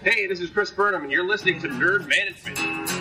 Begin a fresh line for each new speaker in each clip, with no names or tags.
Hey, this is Chris Burnham, and you're listening to Nerd Management.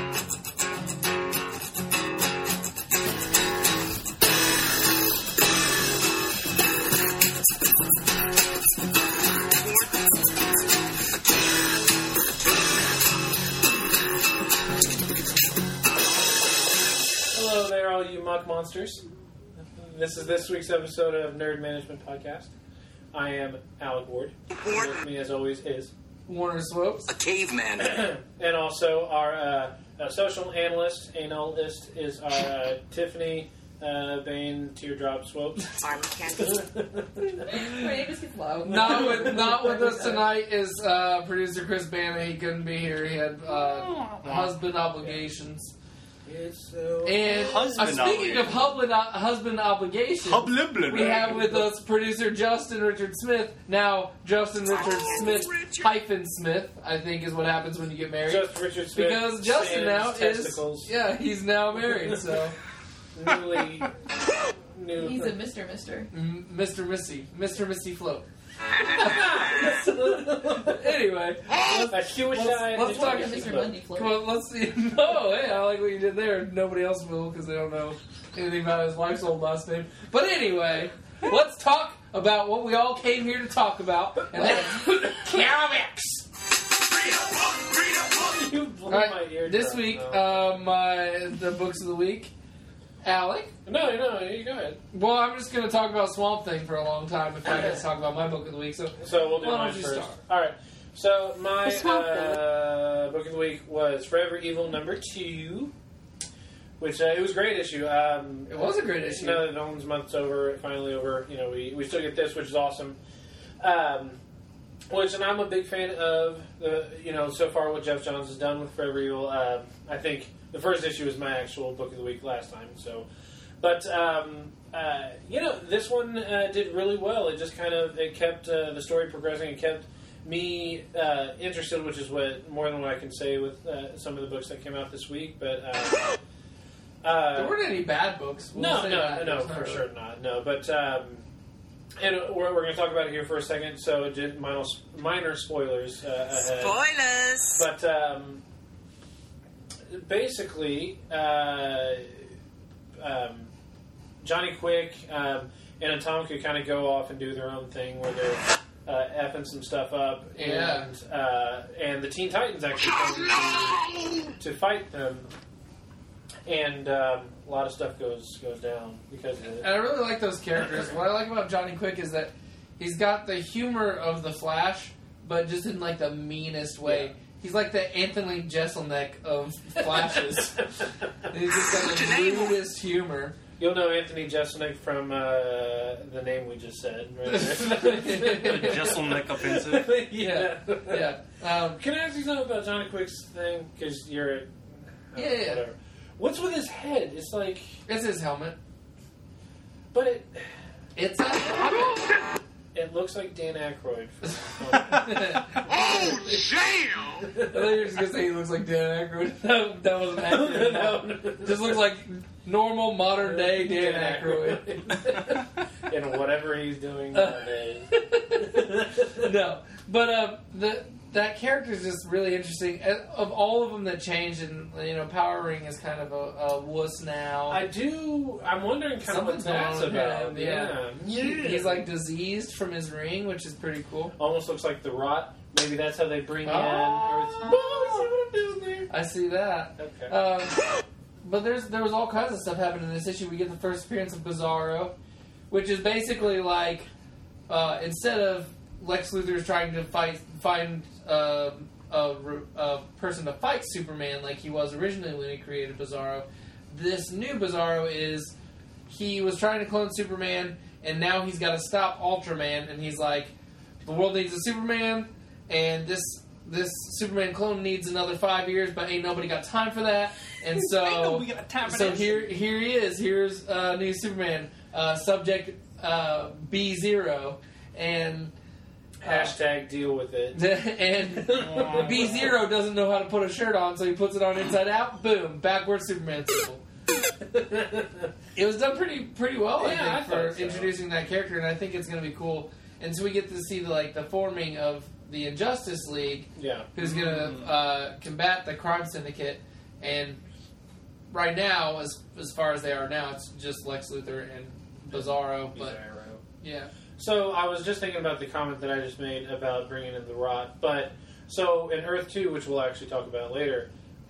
Hello there, all you muck monsters. This is this week's episode of Nerd Management Podcast. I am Alec Ward. With me, as always, is
Warner Swopes,
a caveman,
and also our social analyst is our Tiffany Bain Teardrop Swopes.
My name is Low.
Not with us tonight is producer Chris Bannon. He couldn't be here. He had husband obligations. And speaking of husband obligations, we have with us producer Justin Richard Smith. Now, Justin Richard Smith hyphen Smith, I think, is what happens when you get married.
Justin Richard Smith.
Because Justin now
testicles.
he's now married, so.
New.
He's a Mr.
Mr. Missy Float. Anyway, let's talk
to Mr. Mundy Float.
Come on, let's see. No, hey, I like what you did there. Nobody else will because they don't know anything about his wife's old last name. But anyway, let's talk about what we all came here to talk about, and that's comics.
You blew
All right,
my ear.
this week, the books of the week. Alec?
No, you go ahead.
Well, I'm just going to talk about Swamp Thing for a long time if I get to talk about my book of the week. So
we'll do mine first. All right. So my book of the week was Forever Evil #2, which it was a great issue.
It was a great issue.
Now that Nolan's month's over, finally over, we still get this, which is awesome. And I'm a big fan of so far what Jeff Johns has done with Forever Evil. I think the first issue was my actual book of the week last time. So, but this one did really well. It just it kept the story progressing. It kept me interested, which is more than what I can say with some of the books that came out this week. But
there weren't any bad books.
No, for sure not. No, but. And we're going to talk about it here for a second, so minor spoilers ahead.
Spoilers!
But basically, Johnny Quick and Atomika kind of go off and do their own thing where they're effing some stuff up.
Yeah.
And the Teen Titans actually come to fight them. And a lot of stuff goes down because of it.
And I really like those characters. What I like about Johnny Quick is that he's got the humor of the Flash, but just in like the meanest way. Yeah. He's like the Anthony Jeselnik of Flashes. He's just got the rudest humor.
You'll know Anthony Jeselnik from the name we just said, right?
The Jeselnik offensive.
Yeah. Can I ask you something about Johnny Quick's thing? Because you're whatever. What's with his head? It's like...
It's his helmet.
But
it's a helmet.
It looks like Dan Aykroyd.
Oh, damn!
I thought you were just going to say he looks like Dan Aykroyd. That wasn't accurate.
No.
Just looks like normal, modern-day Dan Aykroyd.
And whatever he's doing nowadays.
No. But that character is just really interesting. Of all of them that changed, and Power Ring is kind of a wuss now.
I'm wondering kind of what that's about.
Yeah. He's like diseased from his ring, which is pretty cool.
Almost looks like the Rot. Maybe that's how they bring in Earth.
Oh,
see what I'm doing there?
I see that.
Okay.
But there was all kinds of stuff happening in this issue. We get the first appearance of Bizarro, which is basically like instead of Lex Luthor's trying to find a person to fight Superman like he was originally when he created Bizarro. This new Bizarro is he was trying to clone Superman, and now he's got to stop Ultraman, and he's like, the world needs a Superman, and this Superman clone needs another 5 years, but ain't nobody got time for that. And so here he is. Here's new Superman, subject B0, and
hashtag deal with it.
And B0 doesn't know how to put a shirt on, so he puts it on inside out. Boom, backwards Superman symbol. It was done pretty well, I think, for introducing that character, and I think it's going to be cool. And so we get to see the forming of the Injustice League,
Yeah.
who's going to combat the crime syndicate. And right now, as far as they are now, it's just Lex Luthor and Bizarro. But
Bizarro.
yeah,
So I was just thinking about the comment that I just made about bringing in the Rot. But so in Earth 2, which we'll actually talk about later,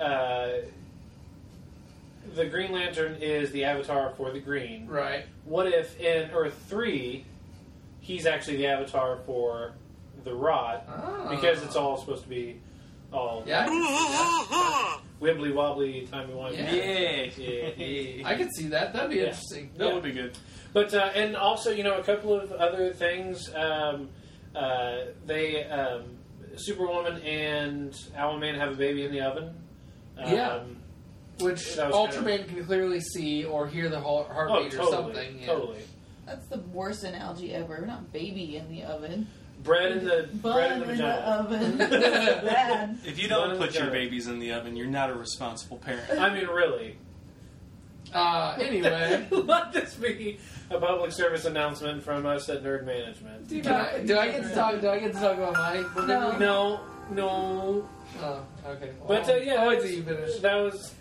the Green Lantern is the avatar for the Green.
right.
What if in Earth 3, he's actually the avatar for the Rot?
Oh.
Because it's all supposed to be all
Yeah, I can see that.
wibbly wobbly, timey-wimey.
Yeah. I could see that. That'd be
Yeah.
interesting.
That
Yeah.
would be good.
But and also, a couple of other things. Superwoman and Owlman have a baby in the oven.
Yeah. Which
that was
Ultraman can clearly see or hear the heartbeat or something. Yeah.
Totally.
That's the worst analogy ever. Not baby in the oven.
Bread in the
Bun in the
vagina.
oven. Bad.
If you
Bun
don't
in
put
the
your
oven.
babies in the oven, you're not a responsible parent.
I mean, really.
Anyway,
Let this be a public service announcement from us at Nerd Management.
do I get to talk? Do I get to talk about my?
No.
No.
Oh, okay.
But yeah,
I'll wait
that
till you finish.
was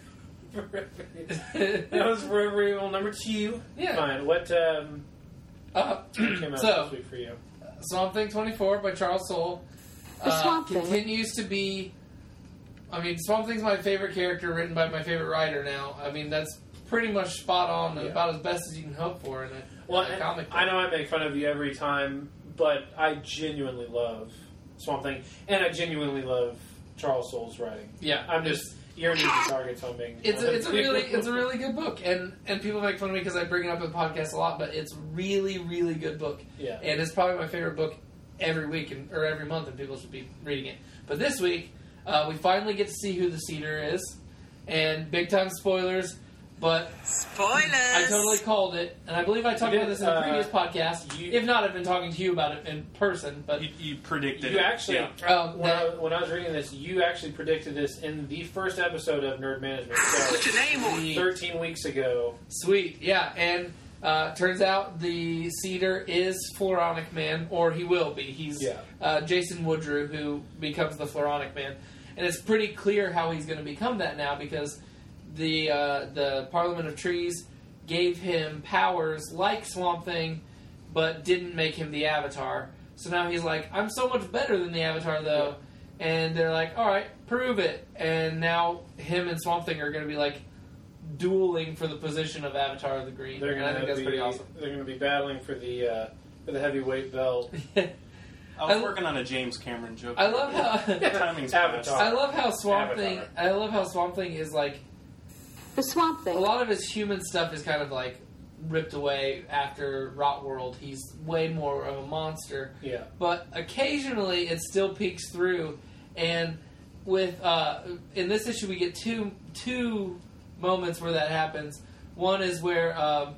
that was Forever Evil number 2.
Yeah.
Fine. What came out
So-
this week for you?
Swamp Thing 24 by Charles Soule
Swamp Thing.
continues to be. I mean, Swamp Thing's my favorite character, written by my favorite writer now. I mean, that's pretty much spot on,
Yeah.
about as best as you can hope for in
Well,
a comic book.
I know I make fun of you every time, but I genuinely love Swamp Thing, and I genuinely love Charles Soule's writing.
Yeah,
I'm just you're an easy target, so I'm being.
It's a really good book, and people make fun of me because I bring it up in the podcast a lot, but it's really good book.
Yeah.
And it's probably my favorite book every week or every month, and people should be reading it. But this week, we finally get to see who the Cedar is, and big time spoilers. But
Spoilers!
I totally called it, and I believe I talked
You
about
did,
this in a previous podcast. If not, I've been talking to you about it in person. But
You predicted
You
it.
actually,
Yeah.
when I was reading this, you actually predicted this in the first episode of Nerd Management. So,
Put your name on it.
13 weeks ago.
Sweet, yeah, and turns out the Cedar is Floronic Man, or he will be. He's Jason Woodrue, who becomes the Floronic Man, and it's pretty clear how he's going to become that now because the Parliament of Trees gave him powers like Swamp Thing, but didn't make him the Avatar. So now he's like, I'm so much better than the Avatar, though.
Yeah.
And they're like, all right, prove it. And now him and Swamp Thing are going to be like dueling for the position of Avatar of the Green.
They're
And I think
going to
that's
be
pretty awesome.
They're going to be battling for the heavyweight belt.
I was working on a James Cameron joke.
I love how
Timing's
Avatar.
I love how Swamp
Avatar.
Thing. I love how Swamp Thing is like
The Swamp
a
Thing.
lot of his human stuff is kind of like ripped away after Rot World. He's way more of a monster.
Yeah.
But occasionally it still peeks through, and with in this issue we get two moments where that happens. One is where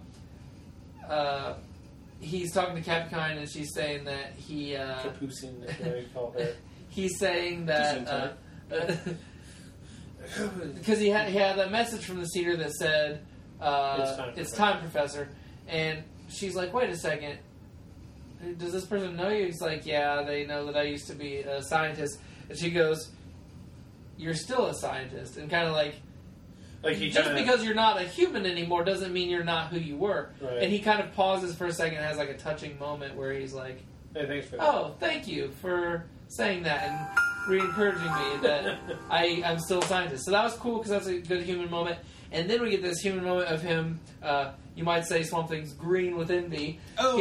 he's talking to Capcom and she's saying that he
Capucine, that's what they call her.
he's saying that because he had that message from the Cedar that said it's time, Professor, and she's like, wait a second, does this person know you? He's like, yeah, they know that I used to be a scientist. And she goes, you're still a scientist, and kind of like
He
just
kinda,
because you're not a human anymore doesn't mean you're not who you were.
Right.
And he kind of pauses for a second and has like a touching moment where he's like,
Hey, thanks for that.
oh, thank you for saying that and re-encouraging me that I'm still a scientist. So that was cool because that's a good human moment. And then we get this human moment of him, you might say Swamp Thing's green with envy.
Oh.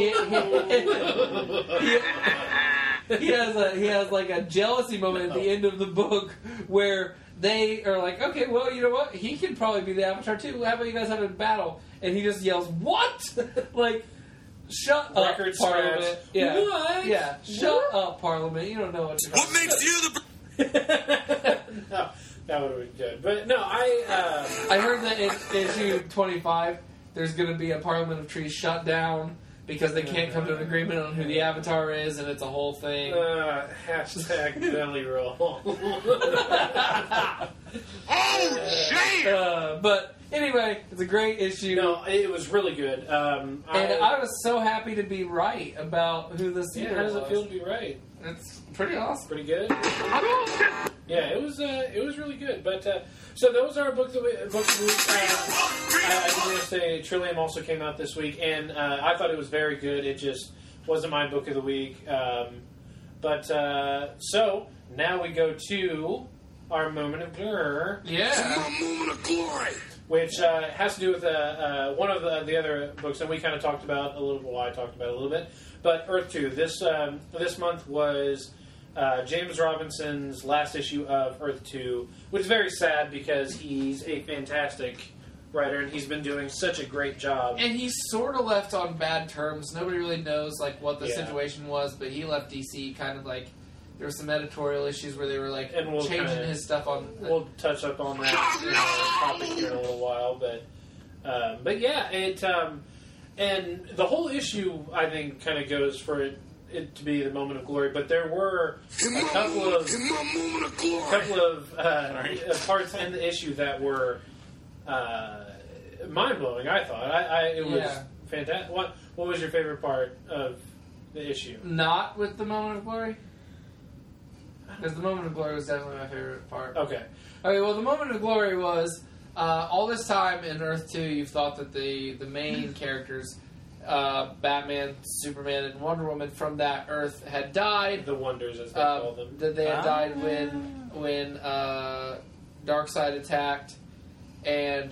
He has like a jealousy moment at the end of the book where they are like, okay, well, you know what? He can probably be the Avatar too. How about you guys have a battle? And he just yells, what? Like, shut up,
Record
Parliament.
scratch.
Yeah.
What?
Yeah. Shut up, Parliament. You don't know what you're
What
talking
makes you the...
No, that would have been good. But no,
I heard that in issue 25, there's going to be a Parliament of Trees shut down because they can't come to an agreement on who the Avatar is, and it's a whole thing.
hashtag belly roll.
Oh, damn!
But anyway, Anyway, it's a great issue.
No, it was really good.
And I was so happy to be right about who this
yeah,
hero
how does it
was.
feel to be right?
It's pretty awesome.
Pretty good. Yeah, it was really good. But so those are books of the week. I was going to say Trillium also came out this week, and I thought it was very good. It just wasn't my book of the week. So now we go to our moment of glare.
Yeah.
moment of glory.
Which has to do with one of the other books, and we kind of talked about a little bit. Well, I talked about it a little bit, but Earth 2. This month was James Robinson's last issue of Earth 2, which is very sad because he's a fantastic writer and he's been doing such a great job.
And he's sort of left on bad terms. Nobody really knows like what the
Yeah.
situation was, but he left DC kind of like there were some editorial issues where they were like
And we'll
changing
kinda-
his stuff on.
We'll touch up on that topic here in a little while, but yeah, it and the whole issue I think kind of goes for it to be the moment of glory. But there were a couple of parts in the issue that were mind blowing. I thought it was
Yeah.
fantastic. What was your favorite part of the issue?
Not with the moment of glory, because the moment of glory was definitely my favorite part.
Okay,
Okay, well, the moment of glory was all this time in Earth 2, you've thought that the main characters, Batman, Superman, and Wonder Woman from that Earth had died.
the Wonders as they call them.
That they had died when Darkseid attacked, and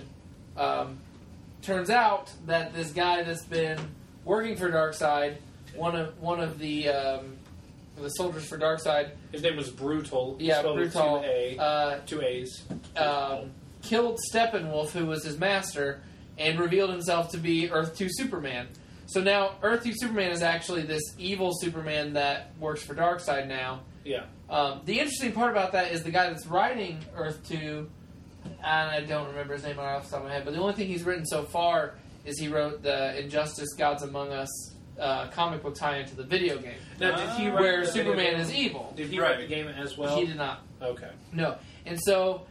turns out that this guy that's been working for Darkseid, one of the soldiers for Darkseid,
His name was Brutal.
yeah,
spelled with
Brutal,
two A's.
killed Steppenwolf, who was his master, and revealed himself to be Earth 2 Superman. So now Earth 2 Superman is actually this evil Superman that works for Darkseid now.
Yeah.
The interesting part about that is the guy that's writing Earth 2, and I don't remember his name off the top of my head, but the only thing he's written so far is he wrote the Injustice Gods Among Us comic book tie-in to the video game,
Now, did he write
where
the video
Superman
game?
is evil.
Did he write the game as well?
He did not.
Okay.
No. And so,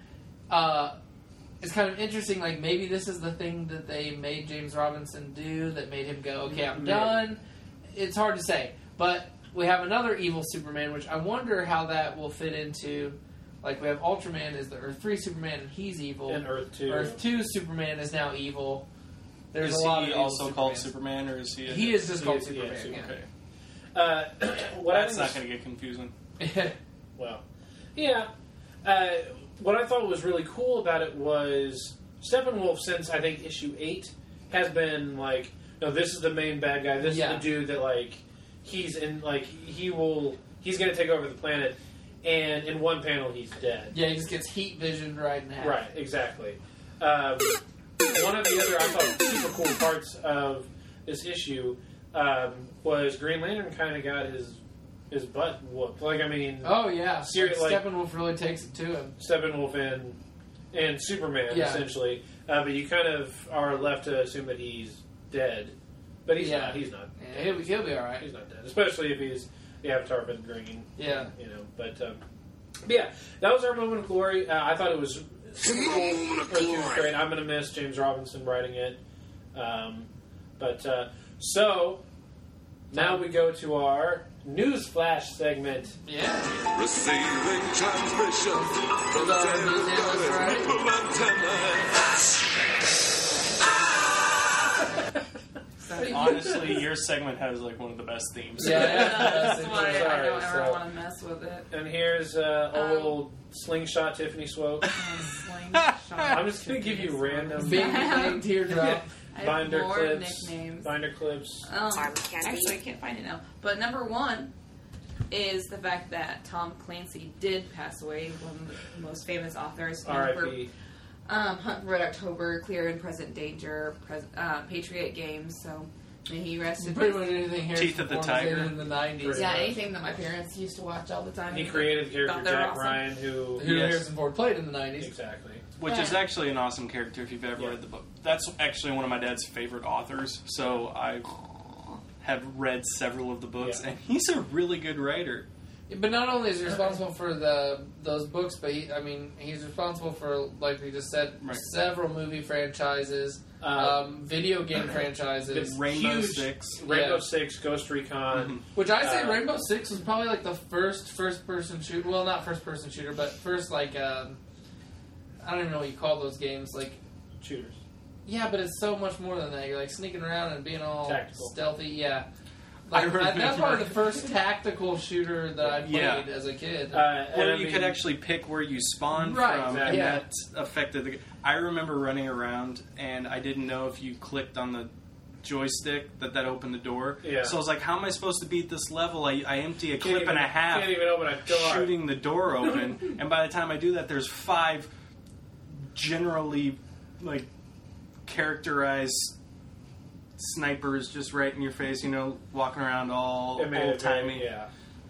it's kind of interesting, like, maybe this is the thing that they made James Robinson do that made him go, okay, I'm
Maybe.
done. It's hard to say. But we have another evil Superman, which I wonder how that will fit into, like, we have Ultraman is the Earth 3 Superman, and he's evil.
And Earth 2.
Earth 2 Superman is now evil. There's
Is
a lot of
he
evil
also called
Supermans.
Superman, or is he?
He is just called
is- yeah,
Superman.
Okay.
What
That's
I
not
think
going to get confusing.
Yeah.
well, yeah. What I thought was really cool about it was Steppenwolf, since I think issue 8, has been like, no, this is the main bad guy. This
Yeah.
is the dude that like he's in like he's going to take over the planet, and in one panel he's dead.
Yeah, he just gets heat visioned right in half.
Right, exactly. One of the other I thought super cool parts of this issue was Green Lantern kind of got his butt whooped. Like, I mean,
Oh, yeah.
Seriously, like-
Steppenwolf really takes it to him.
Steppenwolf and Superman
Yeah.
essentially, but you kind of are left to assume that he's dead, but he's
Yeah.
not. He's not.
Yeah, he'll be alright.
He's not dead, especially if he's the Avatar been green.
Yeah.
You know, but yeah, that was our moment of glory. I thought it was super cool. Earth 2 was great. I'm gonna miss James Robinson writing it, so now we go to our news flash segment.
Yeah.
Receiving transmission from
Is our news analyst right?
Ripple antenna.
Honestly, your segment has like one of the best themes.
Yeah,
That's
yeah.
why I
Sorry,
don't ever
so-
want to mess with it.
And here's old slingshot Tiffany Swope. I'm just gonna give you random
Big teardrop.
I have
binder
more
clips.
nicknames.
Binder clips.
Actually, I can't find it now. But number one is the fact that Tom Clancy did pass away, one of the most famous authors.
R.I.P.
Hunt for Red October, Clear and Present Danger, Patriot Games. So may he rest in
Pretty
peace.
much anything here.
Teeth of the Tiger.
in the 90s.
Yeah, anything that my parents used to watch all the time.
He created the character
Thought they were
Jack
awesome.
Ryan, who
Who
Yes.
Harrison Ford played in the 90s.
exactly.
Which is
Yeah.
actually an awesome character if you've ever
Yeah.
read the book. That's actually one of my dad's favorite authors, so I have read several of the books,
Yeah.
and he's a really good writer.
But not only is he responsible for those books, but he's responsible for, like we just said,
Right.
several movie franchises, video game franchises.
Rainbow
Huge.
Six.
Rainbow
Yeah.
Six, Ghost Recon.
Mhm.
Which I say Rainbow Six was probably like the first person shooter. Well, not first person shooter, but first like I don't even know what you call those games. Like
Shooters.
yeah, but it's so much more than that. You're like sneaking around and being all
Tactical.
stealthy. Yeah.
I
Like,
remember-
that's probably the first tactical shooter that I played
Yeah.
as a kid.
Where you could actually pick where you spawned
Right,
from,
exactly.
and
Yeah.
that affected the. I remember running around, and I didn't know if you clicked on the joystick that opened the door.
Yeah.
So I was like, "How am I supposed to beat this level? I empty a clip and a half,
Can't even open a door.
shooting the door open, and by the time I do that, there's 5 generally like characterized snipers just right in your face. Walking around all
It made
old
it very-
timey.
Yeah.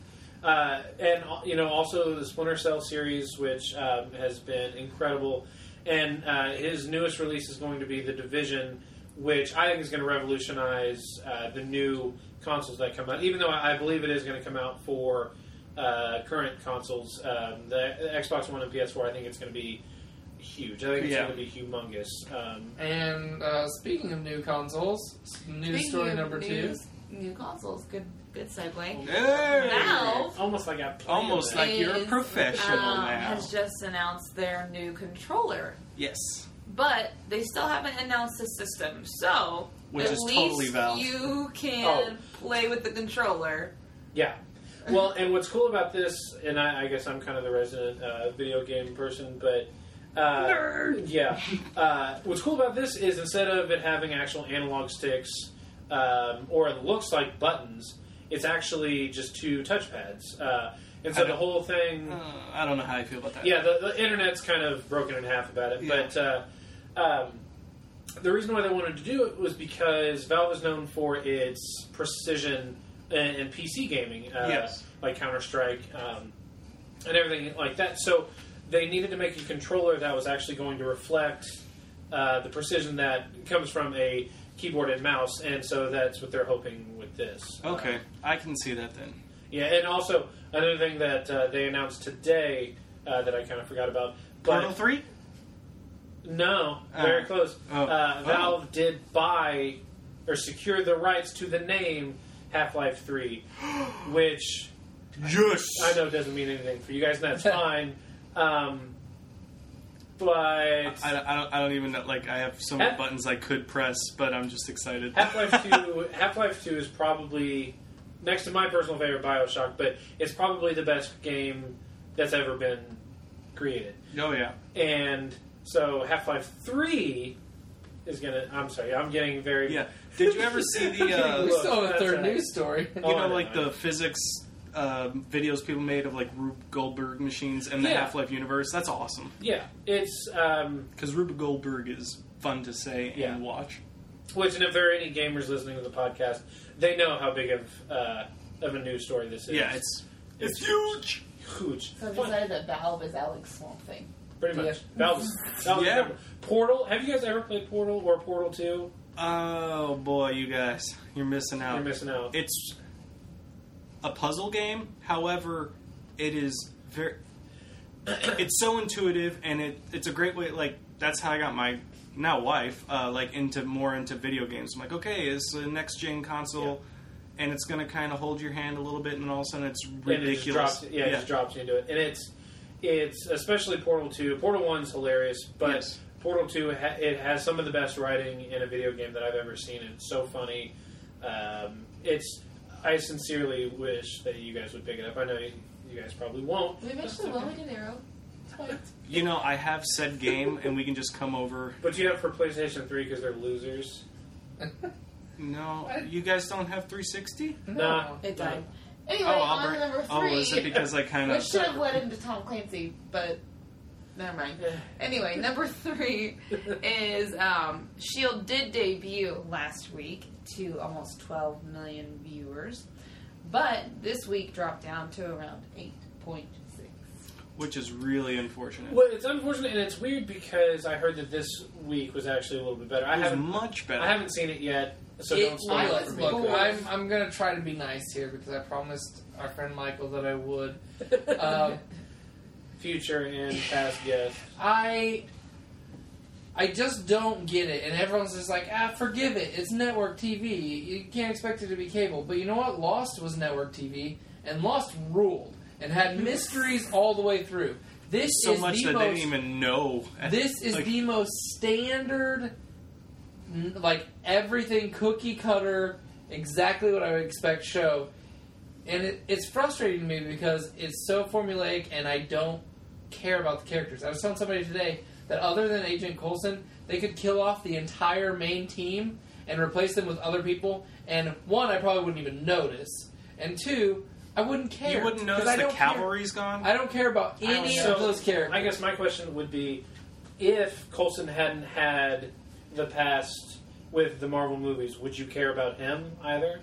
And also the Splinter Cell series, which has been incredible, and his newest release is going to be The Division, which I think is going to revolutionize the new consoles that come out. Even though I believe it is going to come out for current consoles, the Xbox One and PS4, I think it's going to be huge. I think it's
Yeah.
going to be humongous.
And speaking of new consoles, news story number 2.
New consoles. Good segue.
Hey!
Valve
Almost like I played
Almost
it.
like you're a
is,
professional now.
has just announced their new controller.
Yes.
But they still haven't announced the system, so
Which
at
is
least
totally Valve.
you can play with the controller.
Yeah. Well, and what's cool about this, and I guess I'm kind of the resident video game person, but
Nerd.
yeah. What's cool about this is instead of it having actual analog sticks, or it looks like buttons, it's actually just 2 touchpads. And so the whole thing...
I don't know how I feel about that.
Yeah, the internet's kind of broken in half about it,
Yeah.
but the reason why they wanted to do it was because Valve is known for its precision in PC gaming,
Yes.
like Counter-Strike and everything like that. So they needed to make a controller that was actually going to reflect the precision that comes from a keyboard and mouse, and so that's what they're hoping with this.
Okay, I can see that then.
Yeah, and also another thing that they announced today that I kind of forgot about. But
Portal 3?
no, very close.
Oh.
Valve did buy or secure the rights to the name Half-Life 3, which
Yes!
I know doesn't mean anything for you guys, and that's fine. But
I don't even know. Like, I have so many buttons I could press, but I'm just excited.
Half-Life 2 is probably next to my personal favorite, BioShock, but it's probably the best game that's ever been created.
Oh, yeah.
And so Half-Life 3 is gonna. I'm sorry, I'm getting very.
Yeah. Did you ever see the,
We still have a
That's
third
right.
news story.
you
Oh,
know,
I know,
like
I know.
the physics videos people made of, like, Rube Goldberg machines and the
Yeah.
Half-Life universe? That's awesome.
Yeah, it's
Because Rube Goldberg is fun to say
Yeah.
and watch.
which, and if there are any gamers listening to the podcast, they know how big of a news story this is.
Yeah, it's huge!
huge.
So I've
Fun-
decided that Valve is Alex Swamp Thing.
Pretty much.
Yeah.
Valve's
Yeah.
incredible. Portal. Have you guys ever played Portal or Portal 2?
Oh, boy, you guys. You're missing out.
You're missing out.
It's a puzzle game. However, it is very. It's so intuitive, and it's a great way. Like, that's how I got my now wife into video games. I'm like, okay, it's a next gen console, and it's going to kind of hold your hand a little bit, and all of a sudden it's
And it
ridiculous.
just drops, it just drops you into it, and it's especially Portal 2. Portal 1's hilarious, but
Yes.
Portal 2 it has some of the best writing in a video game that I've ever seen. It's so funny. I sincerely wish that you guys would pick it up. I know you guys probably won't.
We mentioned Lily De Niro twice.
You know, I have said game, and we can just come over.
But you have for PlayStation 3 because they're losers.
No, you guys don't have 360?
Nah.
It died. Anyway,
I'll
on
bring.
to number 3.
Oh, is it because I kind
Which
of?
should have led into Tom Clancy, but never mind. Anyway, number 3 is S.H.I.E.L.D. did debut last week to almost 12 million viewers, but this week dropped down to around 8.6.
Which is really unfortunate.
Well, it's unfortunate and it's weird because I heard that this week was actually a little bit better.
It was much better.
I haven't seen it yet, So don't spoil it for me.
Look, I'm going to try to be nice here because I promised our friend Michael that I would.
Future and past guest.
I just don't get it, and everyone's just like, forgive it. It's network TV. You can't expect it to be cable. But you know what? Lost was network TV, and Lost ruled and had mysteries all the way through. This
So
is
much
the
that
most,
they didn't even know.
This is
Like,
the most standard, like everything cookie cutter, exactly what I would expect show. And it's frustrating to me because it's so formulaic, and I don't care about the characters. I was telling somebody today that other than Agent Coulson, they could kill off the entire main team and replace them with other people. And one, I probably wouldn't even notice. And two, I wouldn't care.
You wouldn't notice the cavalry's gone?
I don't care about any of those characters.
I guess my question would be, if Coulson hadn't had the past with the Marvel movies, would you care about him either?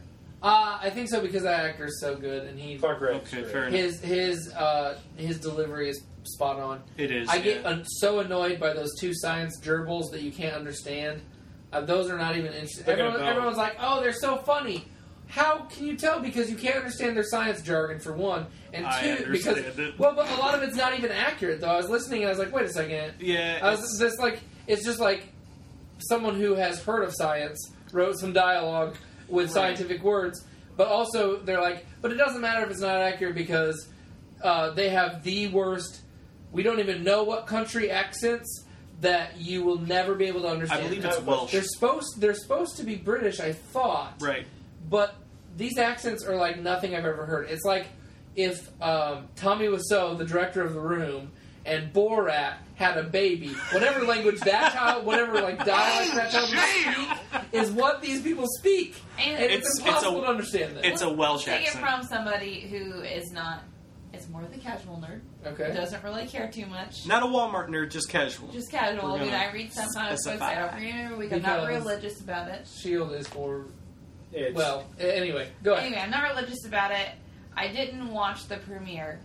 I think so because that actor is so good, and he
Clark Gregg.
Okay, fair enough.
his delivery is spot on.
It is.
I get so annoyed by those two science gerbils that you can't understand. Those are not even interesting. Everyone's like, "Oh, they're so funny." How can you tell? Because you can't understand their science jargon for one, and two, because
it.
well, but a lot of it's not even accurate. Though I was listening and I was like, "Wait a second."
Yeah.
I was just like, it's just like someone who has heard of science wrote some dialogue with scientific words, but also they're like, but it doesn't matter if it's not accurate because they have the worst. We don't even know what country accents that you will never be able to understand.
I believe it's Welsh.
They're supposed to be British, I thought.
Right.
But these accents are like nothing I've ever heard. It's like if Tommy Wiseau, the director of The Room, and Borat had a baby. Whatever language that child, whatever like dialect that child would speak, is what these people speak. And it's impossible to understand them.
It's a Welsh
Take
accent.
it from somebody who is not. It's more the casual nerd.
Okay.
Doesn't really care too much.
Not a Walmart nerd, just casual.
Just casual.
We're
I mean,
gonna
I read sometimes books.
specify.
I don't read every week. I'm not
Because-
religious about it.
Shield is for
It's,
well. Anyway, go ahead.
Anyway, I'm not religious about it. I didn't watch the premiere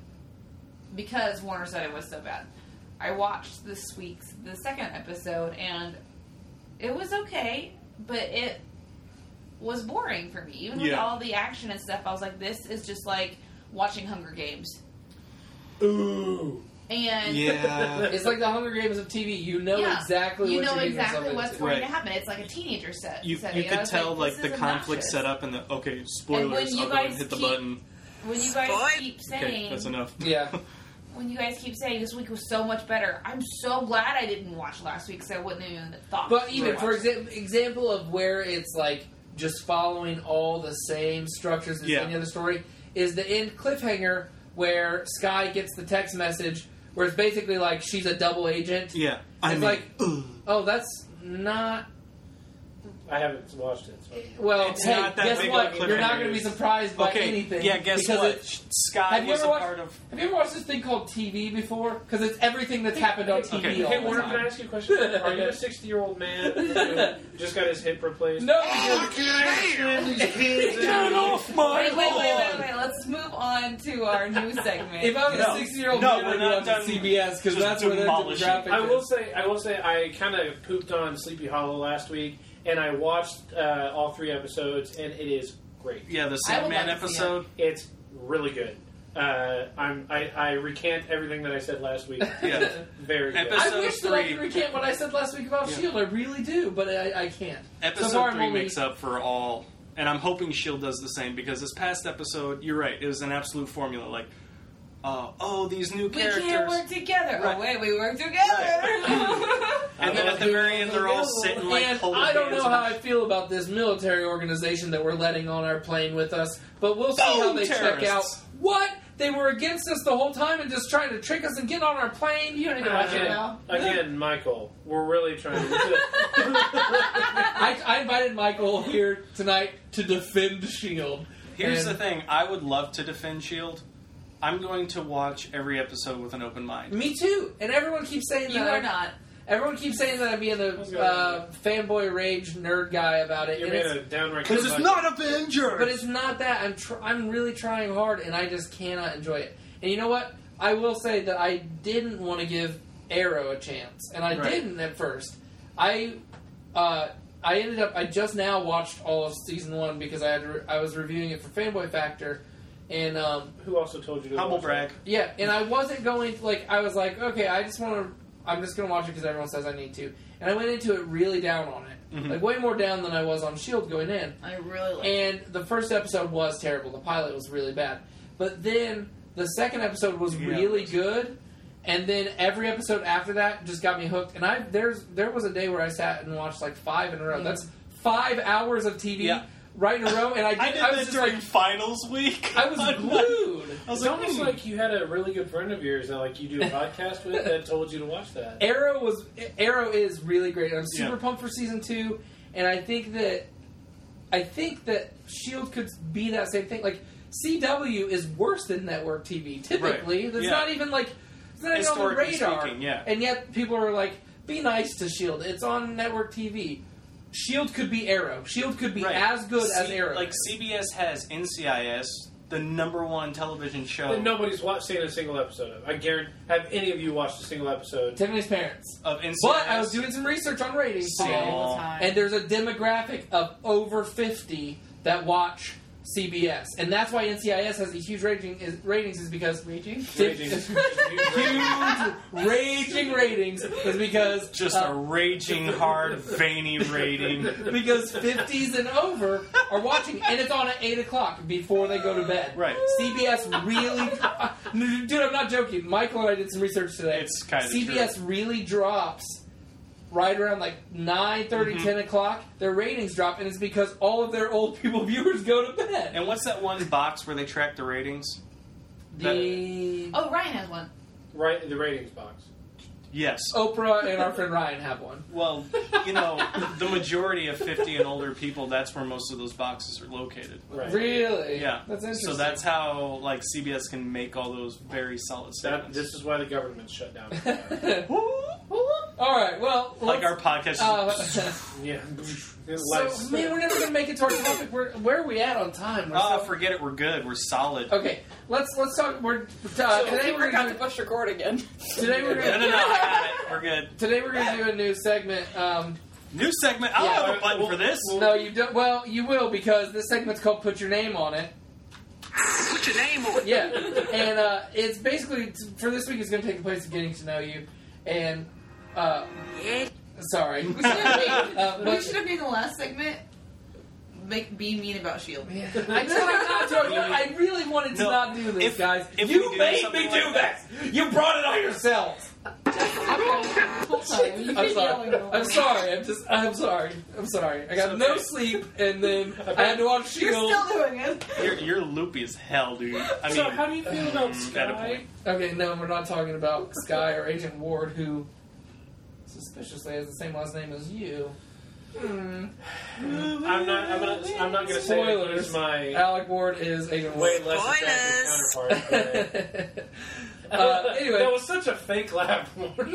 because Warner said it was so bad. I watched the second episode, and it was okay, but it was boring for me. Even with all the action and stuff, I was like, this is just like watching Hunger Games.
ooh.
And
Yeah.
It's like the Hunger Games of TV. You know exactly
you
what
know
you're
exactly
getting
what's
yourself
going
Right.
to happen. It's like a teenager set.
You
setting. I
could
was
tell
this
the
is
conflict
obnoxious.
set up and the
And
spoilers.
when you
I'll go and
guys
hit the
keep-
button.
When you guys keep
Okay,
saying,
that's enough.
into. Yeah.
when you guys keep saying this week was so much better, I'm so glad I didn't watch last week because I wouldn't have even thought.
But
to
even
watch
for
it.
example of where it's like just following all the same structures as any other story is the end cliffhanger where Skye gets the text message where it's basically like she's a double agent.
Yeah.
It's like, oh, that's not.
I haven't watched it. So.
Well,
It's
hey,
not that
guess
big
what?
of a
You're not going to be surprised by
Okay,
anything.
yeah, guess
because
what?
it-
Skye
have you
was
ever
a
watched?
part of...
Have you ever watched this thing called TV before? Because it's everything that's happened on TV
okay.
all
Hey,
the
Warner,
time.
can I ask you a question? Are you a 60-year-old man who just got his hip replaced?
No,
I can't stand these kids.
Get off my
Wait. Let's move on to our new segment.
if I was
No.
a 60-year-old
No,
man,
we're
I'd
not
watch
done.
CBS because
Just
that's where their
demolishing.
demographic
I will
is.
say, I kind of pooped on Sleepy Hollow last week, and I watched all 3 episodes, and it is great.
Yeah, the
I would
Sandman
like to see
episode.
It's really good. I recant everything that I said last week.
Yeah.
Very good.
Episode
I wish that I
3.
could recant what I said last week about S.H.I.E.L.D. I really do, but I can't.
Episode
so far,
3 makes up for all, and I'm hoping S.H.I.E.L.D. does the same, because this past episode, you're right, it was an absolute formula, like, these new
we
characters.
can't work together.
Right.
Oh wait, we work together.
And then at the very end, they're all sitting like
And
holding
I don't
hands
know how
and-
I feel about this military organization that we're letting on our plane with us, but we'll see how
Boom,
they check out.
terrorists.
What? They were against us the whole time and just trying to trick us and get on our plane? You don't even watch it now.
Again, Michael, we're really trying to...
I invited Michael here tonight to defend S.H.I.E.L.D.
Here's
And
the thing, I would love to defend S.H.I.E.L.D. I'm going to watch every episode with an open mind.
Me too. And everyone keeps saying
You
that.
are not.
Everyone keeps saying that I'm being the fanboy rage nerd guy about it.
You're
and
being
it's-
a downright...
Because it's not Avengers!
But it's not that. I'm really trying hard, and I just cannot enjoy it. And you know what? I will say that I didn't want to give Arrow a chance, and I
Right.
didn't at first. I I just now watched all of season 1 because I was reviewing it for Fanboy Factor, and
Who also told you to
Humble
watch
brag.
yeah, and I wasn't going I was like, okay, I'm just gonna watch it because everyone says I need to, and I went into it really down on it,
Mhm.
like way more down than I was on S.H.I.E.L.D. going in.
I really like
And the first episode was terrible. The pilot was really bad. But then the second episode was
Yeah,
really
it was.
good. And then every episode after that just got me hooked. And there was a day where I sat and watched like 5 in a row. That's 5 hours of TV
Yeah.
right in a row. And
I did
was
that
just
during
like,
finals week.
I was glued.
I was
It's
like,
almost like you had a really good friend of yours that like you do a podcast with that told you to watch that.
Arrow is really great. I'm super
Yeah.
pumped for season 2, and I think that S.H.I.E.L.D. could be that same thing. Like CW is worse than network TV typically.
Right.
It's
Yeah.
not even like it's not even on the
Historically
radar.
speaking, yeah.
And yet people are like, be nice to S.H.I.E.L.D. It's on network TV. S.H.I.E.L.D. could be Arrow. S.H.I.E.L.D. could be
Right.
as good as Arrow.
Like CBS has NCIS, the #1 television show
That nobody's seen a single episode of. I guarantee. Have any of you watched a single episode?
Tiffany's parents.
of NCIS.
But I was doing some research on ratings
all
today.
the time.
And there's a demographic of over 50 that watch CBS, and that's why NCIS has a huge ratings is because
Raging?
huge raging ratings is because
just a raging hard veiny rating.
because 50s and over are watching, and it's on at 8 o'clock before they go to bed.
Right.
CBS really, dude, I'm not joking. Michael and I did some research today.
It's kinda
CBS really drops right around like 9:30, 10 o'clock. Their ratings drop, and it's because all of their old people viewers go to bed.
And what's that one box where they track the ratings?
The
Oh, Ryan has one.
Right, the ratings box.
Yes.
Oprah and our friend Ryan have one.
Well, the majority of 50 and older people, that's where most of those boxes are located.
Right.
Really?
Yeah.
That's interesting.
So that's how CBS can make all those very solid statements.
This is why the government's shut down.
All right. Well,
like
let's-
our podcast.
Yeah.
so, man, we're never gonna make it to our topic. Where are we at on time? We're
Oh,
so-
forget it. We're good. We're solid.
Okay, let's talk. Today we're
forgot
gonna
to push record again.
today we're
No,
gonna
I got it. We're good.
today we're gonna do a new segment.
New segment. I'll
Yeah.
have a button for this.
No, you don't. Well, you will because this segment's called "Put Your Name on It."
Put your name on it.
Yeah, and it's basically for this week. It's going to take the place of getting to know you, and sorry,
We should have
but
made the last segment be mean about S.H.I.E.L.D.
I tried not to. I really wanted to
No,
not do this,
if-
guys.
if we
You
do
made
something
me do
like that-
this. You brought it on yourselves. I'm sorry. I'm sorry. I'm sorry. I'm sorry. I got
It's
no
okay.
sleep, and then I had to watch
You're
S.H.I.E.L.D.
still doing it.
You're loopy as hell, dude. I mean,
So, how do you feel about
at a
Sky?
point.
Okay, no, we're not talking about Sky or Agent Ward, who suspiciously has the same last name as you.
I'm not going to say
Spoilers.
he's my
Alec Ward is Agent
way
Ward.
less attractive counterpart. But
Anyway.
that was such a fake laugh.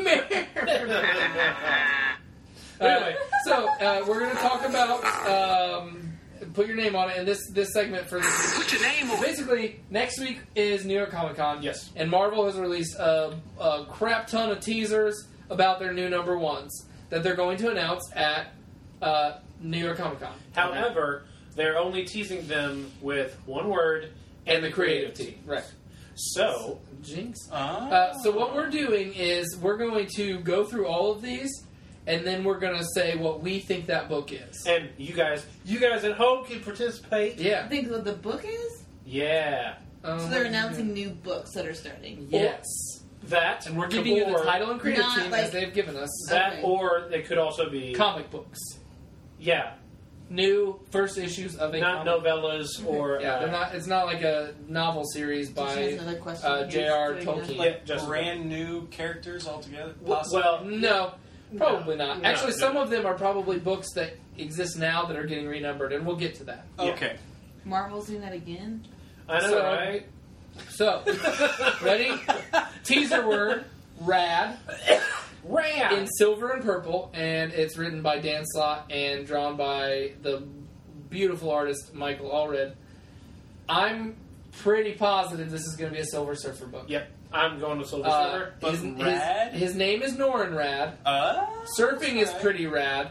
Anyway, so we're going to talk about put your name on it, and this segment for this
Put your name on it.
basically next week is New York Comic Con.
Yes.
And Marvel has released a crap ton of teasers about their new #1s that they're going to announce at New York Comic Con.
However, they're only teasing them with one word
And the creative team. Right.
So,
Jinx.
Ah.
So what we're doing is we're going to go through all of these, and then we're going to say what we think that book is.
and you guys at home can participate.
Yeah.
Think what the book is?
Yeah.
So they're announcing new books that are starting.
Yes.
That.
And we're giving you the
or-
title and creative
Not
team
like-
as they've given us.
That,
Okay.
or they could also be
Comic books.
yeah,
New first issues of a
not
comic.
novellas or
Yeah, they're not. It's not like a novel series
Just
by
another question.
J.R.
Here's
Tolkien.
Yeah, just
brand new characters altogether.
well,
No, probably not.
No,
Actually,
no.
some of them are probably books that exist now that are getting renumbered, and we'll get to that.
Okay.
Marvel's doing that again?
I know,
So-
right?
So, ready? Teaser word: rad.
Rad.
In silver and purple, and it's written by Dan Slott and drawn by the beautiful artist Michael Allred. I'm pretty positive this is going to be a Silver Surfer book.
Yep, I'm going with Silver Surfer.
But rad?
His name is Norin Rad.
Ah.
Surfing is pretty rad,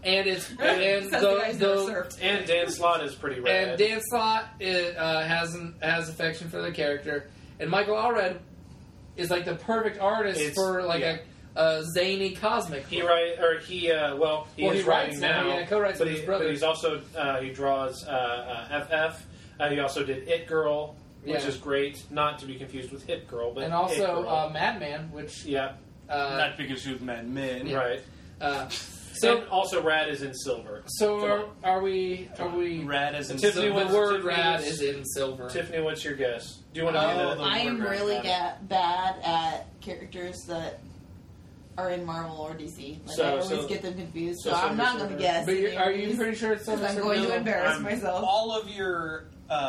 And it's
Sounds like the guy's never surfed.
And Dan Slott is pretty rad.
and Dan Slott has affection for the character, and Michael Allred is like the perfect artist
It's-
for like
yeah.
a zany cosmic.
He
book.
he is
he writes
writing
now,
now.
yeah, co-writes
but
with his brother.
But he's also he draws FF. He also did It Girl, which
Yeah.
is great, not to be confused with Hit Girl, but
and
It
also
Girl.
Madman, which
Yeah,
Not because she was Mad Men.
right.
so
And also Rad is in silver.
are we
Rad as in
Tiffany
the
what's-
word
Tiffany
rad
was-
is in silver.
Tiffany, what's your guess? Do you want to
Oh,
do
I am
word
really
Rad?
bad at characters that are in Marvel or DC. Like, I always get them confused, so I'm not going to guess.
But are you
anyways,
pretty sure it's
'cause
Silver
I'm going to
Surfer?
embarrass
I'm-
myself.
all of your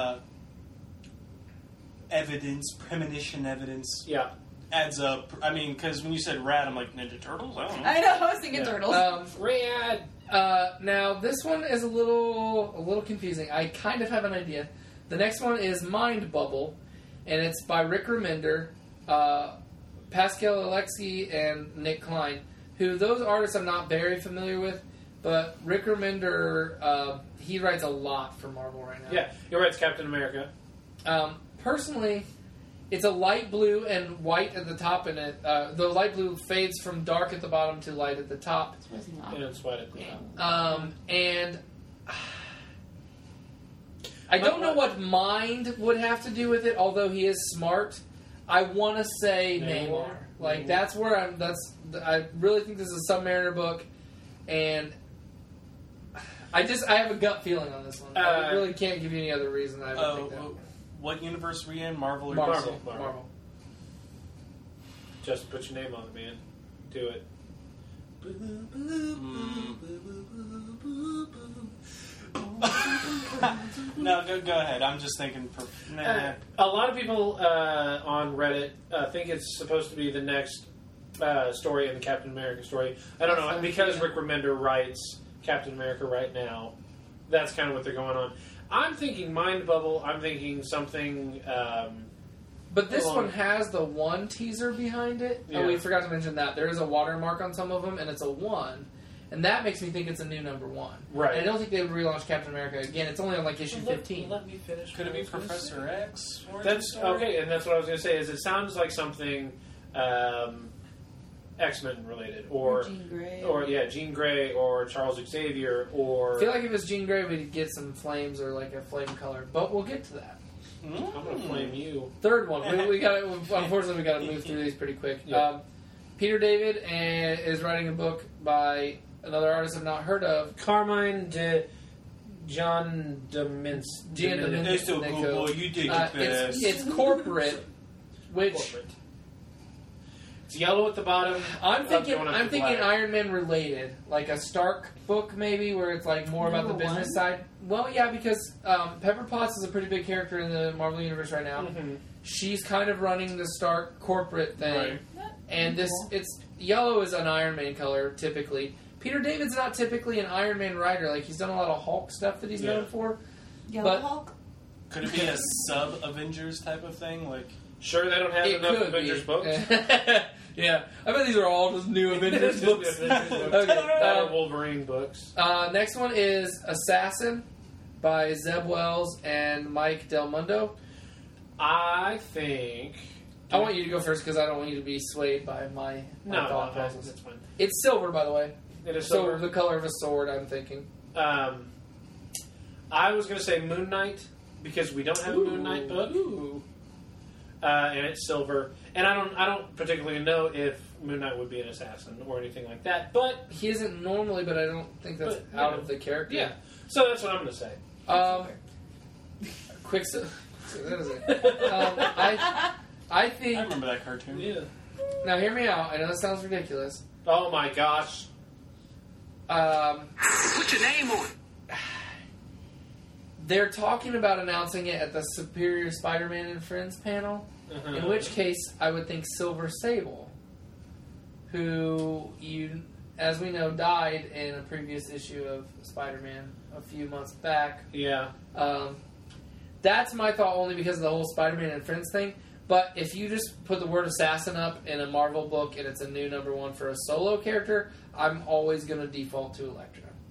evidence, premonition evidence,
Yeah.
adds up. I mean, because when you said Rad, I'm like Ninja Turtles. I don't know.
I know, I was thinking
Yeah.
Turtles.
Rad.
Now this one is a little confusing. I kind of have an idea. The next one is Mind Bubble, and it's by Rick Remender, Pascal Alexi, and Nick Klein. Who those artists I'm not very familiar with, but Rick Remender he writes a lot for Marvel right now.
Yeah, you're right. It's Captain America.
Personally, it's a light blue and white at the top, and it the light blue fades from dark at the bottom to light at the top.
And it's white at the bottom.
And I don't know what Mind would have to do with it, although he is smart. I want to say Namor. Like that's where I really think this is a Submariner book, and I have a gut feeling on this one. I really can't give you any other reason. I would think that.
What universe are we in? Marvel or
Marvel.
DC?
Marvel.
Just put your name on it, man. Do it.
No, go ahead. I'm just thinking.
A lot of people on Reddit think it's supposed to be the next story in the Captain America story. I don't know, because Rick Remender writes Captain America right now. That's kind of what they're going on. I'm thinking Mind Bubble. I'm thinking something.
But this
Hold on.
one has the 1 teaser behind it.
Yeah.
Oh, we forgot to mention that. There is a watermark on some of them, and it's a 1. And that makes me think it's a new number 1.
Right.
And I don't think they would relaunch Captain America again. It's only on like issue 15.
Let me finish.
Could it be Professor X?
That's okay, and that's what I was going to say. Is it sounds like something X-Men related, or
Jean Grey.
Jean Grey, or Charles Xavier, or
I feel like if it's Jean Grey, we'd get some flames or like a flame color. But we'll get to that.
I'm going to flame you.
Third one. we got. Unfortunately, we got to move through these pretty quick.
Yeah.
Peter David is writing a book by another artist I've not heard of.
Carmine de John Dominic.
It's still cool, boy. You did your best.
It's corporate, which
Corporate. It's yellow at the bottom.
I'm thinking
going up to black.
Iron Man related, like a Stark book maybe, where it's like more about the
Number
business
1?
side. Well, yeah, because Pepper Potts is a pretty big character in the Marvel universe right now.
Mhm.
She's kind of running the Stark corporate thing,
Right.
and it's yellow is an Iron Man color typically. Peter David's not typically an Iron Man writer. Like he's done a lot of Hulk stuff that he's known for.
Yellow
but-
Hulk?
Could it be a sub Avengers type of thing? Like,
Sure, they don't have
It
enough
could
Avengers
be.
books.
Yeah, I bet these are all just new Avengers books. Okay.
Or Wolverine books.
Next one is Assassin by Zeb Wells and Mike Del Mundo.
I think.
I want you to go first because I don't want you to be swayed by my thought process.
That's fine.
It's silver, by the way.
It is
So
silver.
the color of a sword, I'm thinking.
I was going to say Moon Knight because we don't have a Moon Knight book,
Ooh.
and it's silver. And I don't particularly know if Moon Knight would be an assassin or anything like that. But
He isn't normally, but I don't think that's
But,
out
yeah.
of the character.
yeah, so that's what I'm going to say.
Quicksilver. That is it. I think.
I remember that cartoon.
Yeah.
Now, hear me out. I know this sounds ridiculous.
Oh my gosh.
Put your name on it.
They're talking about announcing it at the Superior Spider-Man and Friends panel. In which case, I would think Silver Sable, who as we know, died in a previous issue of Spider-Man a few months back.
Yeah.
That's my thought only because of the whole Spider-Man and Friends thing. But if you just put the word assassin up in a Marvel book and it's a new number 1 for a solo character, I'm always going to default to Elektra.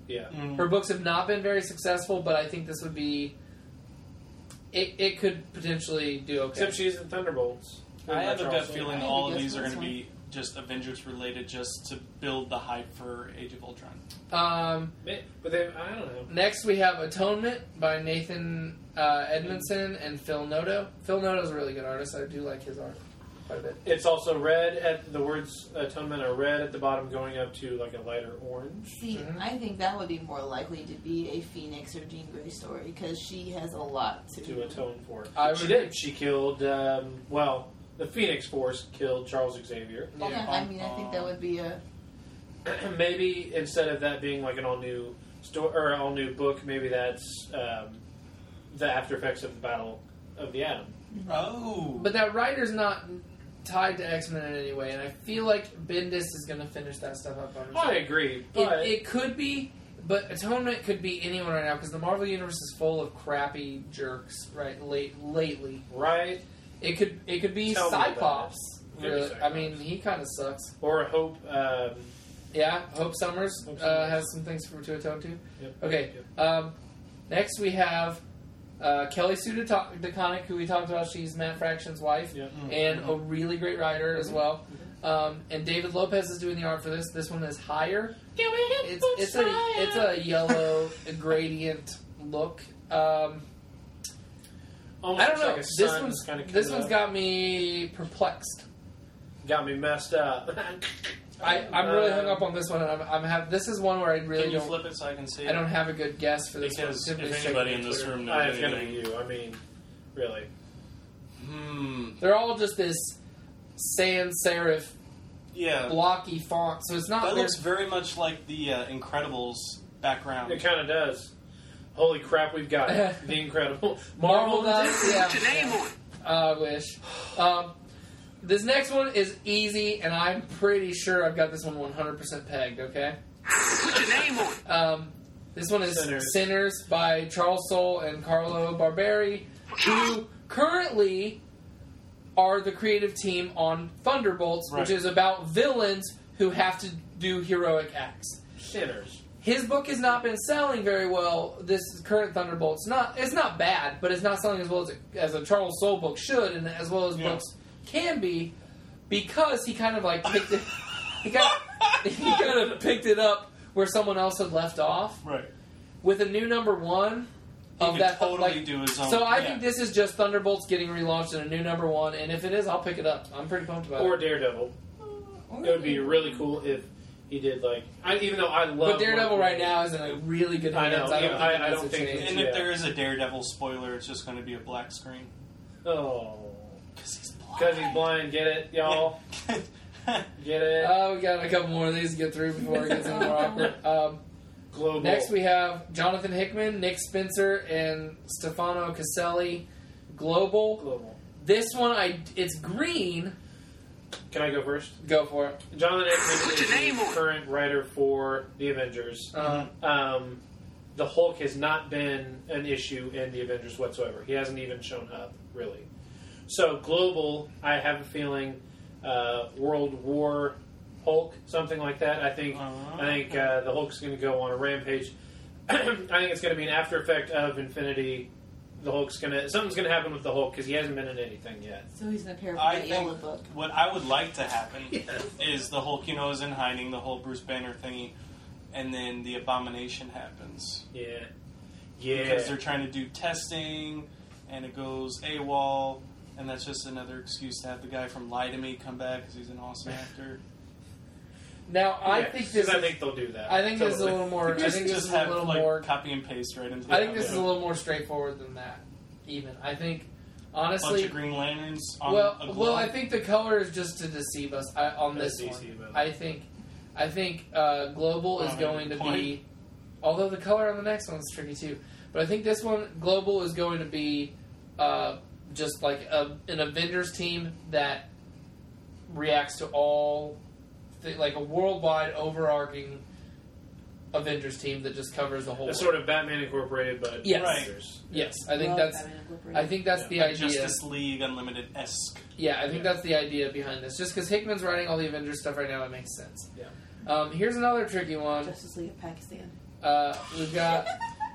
Yeah.
Her books have not been very successful, but I think this would be. It could potentially do okay.
Except she's in Thunderbolts.
I have a gut
Charles
feeling
Soule.
all of
I
these are
think
going to
that's
be just Avengers related, just to build the hype for Age of Ultron.
But they, I don't know.
Next, we have Atonement by Nathan Edmondson and Phil Noto. Phil Noto's a really good artist. I do like his art quite a bit.
It's also red at the words Atonement are red at the bottom, going up to like a lighter orange.
See, I think that would be more likely to be a Phoenix or Jean Grey story because she has a lot to
atone for.
I
She
would-
did. She killed. The Phoenix Force killed Charles Xavier.
Okay, I mean, I think that would be a.
Maybe instead of that being like an all new story or all new book, maybe that's the after effects of the Battle of the Atom.
Oh.
But that writer's not tied to X-Men in any way, and I feel like Bendis is going to finish that stuff up on himself.
I agree, but
It could be, but Atonement could be anyone right now because the Marvel Universe is full of crappy jerks right lately.
right.
It could be
Tell me about
Cyclops.
it. Could be
Really. I
Cyclops.
mean, he kind of sucks.
Or Hope.
Yeah, Hope Summers,
Hope Summers.
has some things to atone to.
Yep.
Okay. Next we have Kelly Sue DeConnick, who we talked about. She's Matt Fraction's wife,
Yep.
and a really great writer as well. And David Lopez is doing the art for this. This one is Higher. It's a yellow gradient look.
Almost
I don't know.
like a sun kinda
This
coming
one's
up.
got me perplexed.
got me messed up.
I'm really hung up on this one, and this is one where I really
Can you
don't.
flip it so I can see it?
I don't have a good guess for this
Because
one. Simply
if
checking
anybody in this
Twitter.
room knows
It's gonna be
anything.
you. I mean, really.
They're all just this sans serif
Yeah.
blocky font, so it's not.
That
they're-
looks very much like the Incredibles background.
It kind of does. Holy crap, we've got the Incredible
Marvel does.
Put your name
Yeah.
on it.
I wish. This next one is easy, and I'm pretty sure I've got this one 100% pegged. Okay.
Put your name on it.
This one is
Sinners.
Sinners by Charles Soule and Carlo Barberi, who currently are the creative team on Thunderbolts, which
Right.
is about villains who have to do heroic acts.
Sinners.
His book has not been selling very well. This current Thunderbolts, it's not bad, but it's not selling as well as a Charles Soule book should, and as well as
Yeah.
books can be, because he kind of like picked it. he kind of picked it up where someone else had left off
Right.
with a new number one
He
of
could
that.
totally do his own.
So I
yeah.
think this is just Thunderbolts getting relaunched in a new number one, and if it is, I'll pick it up. I'm pretty pumped about
Or
it.
Daredevil. It would be really cool if he did, like... even though I love...
But Daredevil
Mark
right
Waid.
now is in a really good
I
hands.
know.
I don't
Yeah,
think
I
it needs
don't
to
think
change.
And
Yeah.
if there is a Daredevil spoiler, it's just going to be a black screen.
Oh.
Because he's blind.
Because he's blind. Get it, y'all? Get it?
We got a couple more of these to get through before it gets any more awkward.
Global.
Next, we have Jonathan Hickman, Nick Spencer, and Stefano Caselli. Global. This one, it's green.
Can I go first?
Go for it.
Jonathan Hickman
Put
is
your name
the
on it.
current writer for the Avengers. The Hulk has not been an issue in the Avengers whatsoever. He hasn't even shown up, really. So, Global, I have a feeling, World War Hulk, something like that. I think the Hulk's going to go on a rampage. I think it's going to be an after effect of Infinity. Something's going to happen with the Hulk because he hasn't been in anything yet.
So he's going to pair with
I
that yellow
think
book.
what I would like to happen is the Hulk, is in hiding, the whole Bruce Banner thingy, and then the Abomination happens.
Yeah.
Because they're trying to do testing, and it goes AWOL, and that's just another excuse to have the guy from Lie to Me come back because he's an awesome actor.
Now, I think this.
I think they'll do that.
I think this is a
Totally.
little more. I think this
just
is a
have
little
like
more.
copy and paste right into.
I think this is a
a
little more straightforward than that. Even I think,
bunch
honestly.
of Green Lanterns on a
Well,
globe.
I think the color is just to deceive us on this
DC,
one.
but-
I think Global is going to be, although the color on the next one is tricky too. But I think this one, Global, is going to be just like an Avengers team that reacts to all, like a worldwide overarching Avengers team that just covers the whole.
It's sort of Batman Incorporated, but
Yes.
Avengers.
Yes, I think
Love
that's.
Batman Incorporated.
I think that's the
like
idea.
Justice League Unlimited esque.
Yeah, I think that's the idea behind this. Just because Hickman's writing all the Avengers stuff right now, it makes sense.
Yeah.
Here's another tricky one.
Justice League of Pakistan.
we've got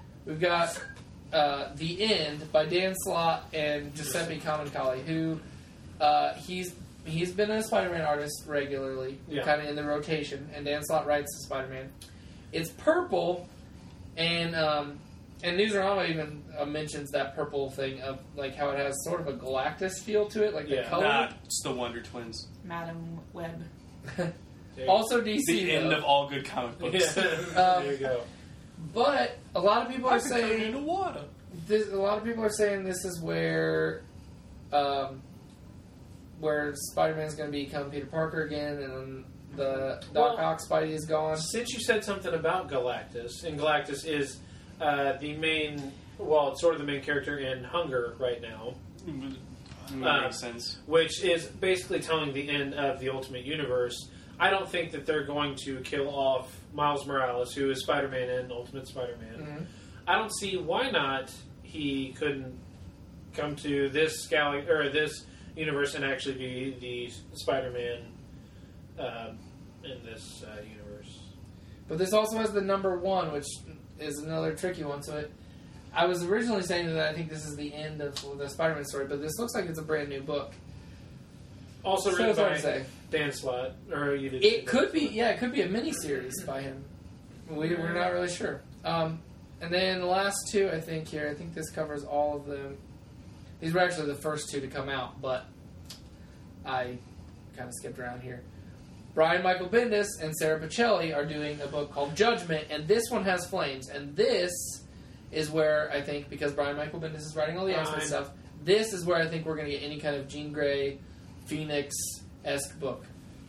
The End by Dan Slott and Giuseppe Camuncoli, who he's been a Spider-Man artist regularly, kind of in the rotation, and Dan Slott writes the Spider-Man. It's purple, and Newsarama even mentions that purple thing of like how it has sort of a Galactus feel to it, like the color.
It's the Wonder Twins.
Madam Web.
Also DC.
The end of all good comic books.
There you go.
But a lot of people are
turn it
saying
into water.
a lot of people are saying this is where Spider-Man's going to become Peter Parker again, and the Doc Ock Spidey is gone.
Since you said something about Galactus, and Galactus is the main, it's sort of the main character in Hunger right now.
Makes sense.
Which is basically telling the end of the Ultimate Universe. I don't think that they're going to kill off Miles Morales, who is Spider-Man in Ultimate Spider-Man.
Mm-hmm.
I don't see why not he couldn't come to this this universe and actually be the Spider-Man in this universe.
But this also has the number 1, which is another tricky one. So I was originally saying that I think this is the end of the Spider-Man story, but this looks like it's a brand new book.
Also
So
written
it's hard
by
to say.
Dan Slott, or you did.
It could be, it could be a mini-series by him. We're not really sure. And then the last 2, I think this covers all of them. These were actually the first 2 to come out, but I kind of skipped around here. Brian Michael Bendis and Sarah Pichelli are doing a book called Judgment, and this one has flames. And this is where I think, because Brian Michael Bendis is writing all the X-Men stuff, this is where I think we're going to get any kind of Jean Grey, Phoenix-esque book.